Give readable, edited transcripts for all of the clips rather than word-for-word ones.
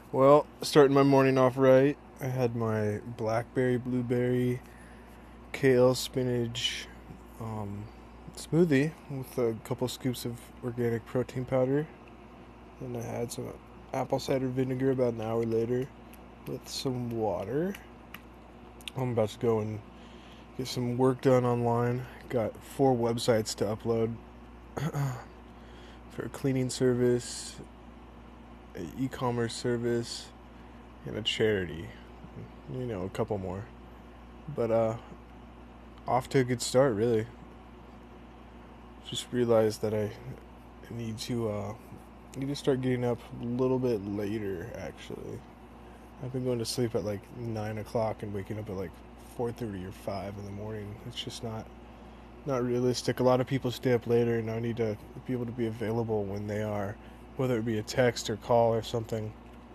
Well, starting my morning off right, I had my blackberry, blueberry, kale, spinach um, smoothie with a couple scoops of organic protein powder. Then I had some apple cider vinegar about an hour later with some water. I'm about to go and get some work done online. Got 4 websites to upload for a cleaning service, an e-commerce service, and a charity. A couple more. But off to a good start, really. Just realized that I need to start getting up a little bit later. Actually, I've been going to sleep at like 9 o'clock and waking up at like 4:30 or 5 in the morning. It's just not realistic. A lot of people stay up later, and I need to be able to be available when they are, whether it be a text or call or something.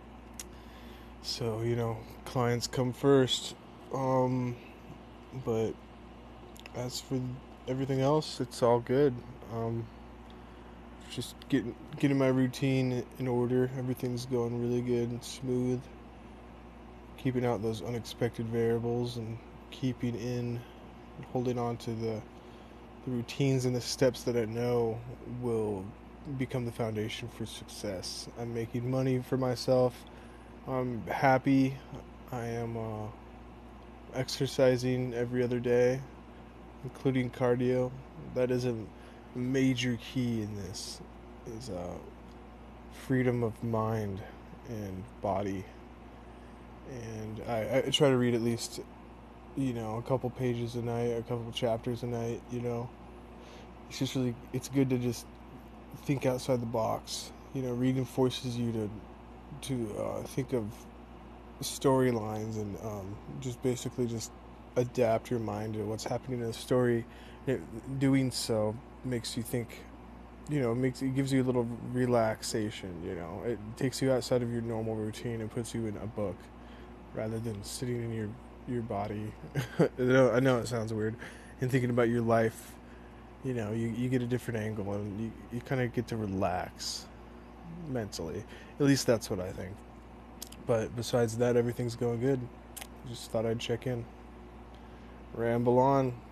So clients come first. Um, but as for everything else, it's all good. Um, just getting my routine in order. Everything's going really good and smooth. Keeping out those unexpected variables and keeping in, holding on to the routines and the steps that I know will become the foundation for success. I'm making money for myself. I'm happy. I am exercising every other day, including cardio. That is a major key in this. Is freedom of mind and body. And I try to read at least a couple pages a night, a couple chapters a night. It's just it's good to just think outside the box. Reading forces you to think of storylines and just basically just adapt your mind to what's happening in the story. Doing so makes you think. It gives you a little relaxation. It takes you outside of your normal routine and puts you in a book rather than sitting in your body. I know it sounds weird, and thinking about your life. You get a different angle and you kind of get to relax mentally. At least that's what I think. But besides that, everything's going good. Just thought I'd check in. Ramble on.